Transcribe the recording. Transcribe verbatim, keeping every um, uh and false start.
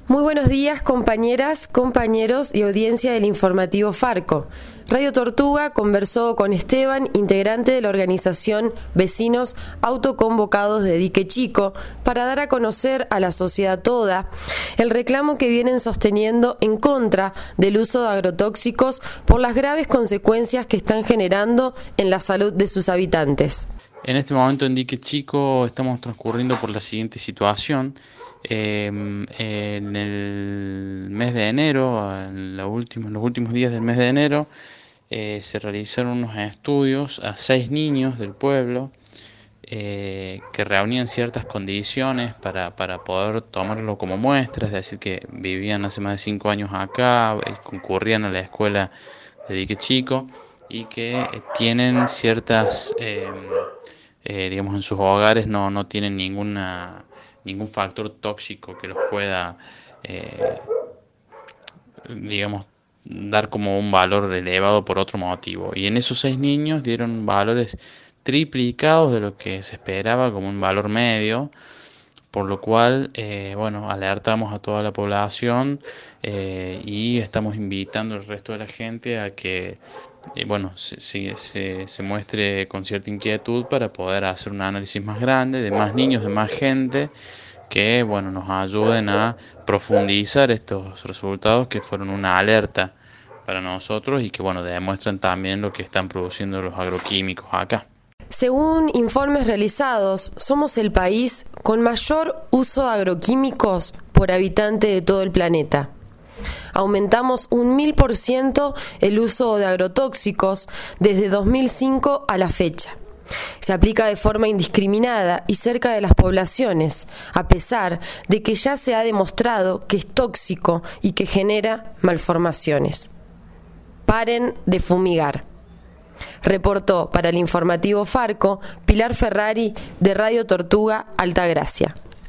Muy buenos días, compañeras, compañeros y audiencia del informativo Farco. Radio Tortuga conversó con Esteban, integrante de la organización Vecinos Autoconvocados de Dique Chico, para dar a conocer a la sociedad toda el reclamo que vienen sosteniendo en contra del uso de agrotóxicos por las graves consecuencias que están generando en la salud de sus habitantes. En este momento en Dique Chico estamos transcurriendo por la siguiente situación. Eh, en el mes de enero, en, la última, en los últimos días del mes de enero, eh, se realizaron unos estudios a seis niños del pueblo eh, que reunían ciertas condiciones para, para poder tomarlo como muestra, es decir, que vivían hace más de cinco años acá, eh, concurrían a la escuela de Dique Chico y que eh, tienen ciertas, eh, eh, digamos, en sus hogares no, no tienen ninguna... ningún factor tóxico que los pueda, eh, digamos, dar como un valor elevado por otro motivo. Y en esos seis niños dieron valores triplicados de lo que se esperaba como un valor medio, por lo cual, eh, bueno, alertamos a toda la población eh, y estamos invitando al resto de la gente a que, eh, bueno, se, se, se, se muestre con cierta inquietud para poder hacer un análisis más grande, de más niños, de más gente, que, bueno, nos ayuden a profundizar estos resultados que fueron una alerta para nosotros y que, bueno, demuestran también lo que están produciendo los agroquímicos acá. Según informes realizados, somos el país con mayor uso de agroquímicos por habitante de todo el planeta. Aumentamos un mil por ciento el uso de agrotóxicos desde dos mil cinco a la fecha. Se aplica de forma indiscriminada y cerca de las poblaciones, a pesar de que ya se ha demostrado que es tóxico y que genera malformaciones. Paren de fumigar. Reportó para el informativo Farco Pilar Ferrari de Radio Tortuga, Altagracia.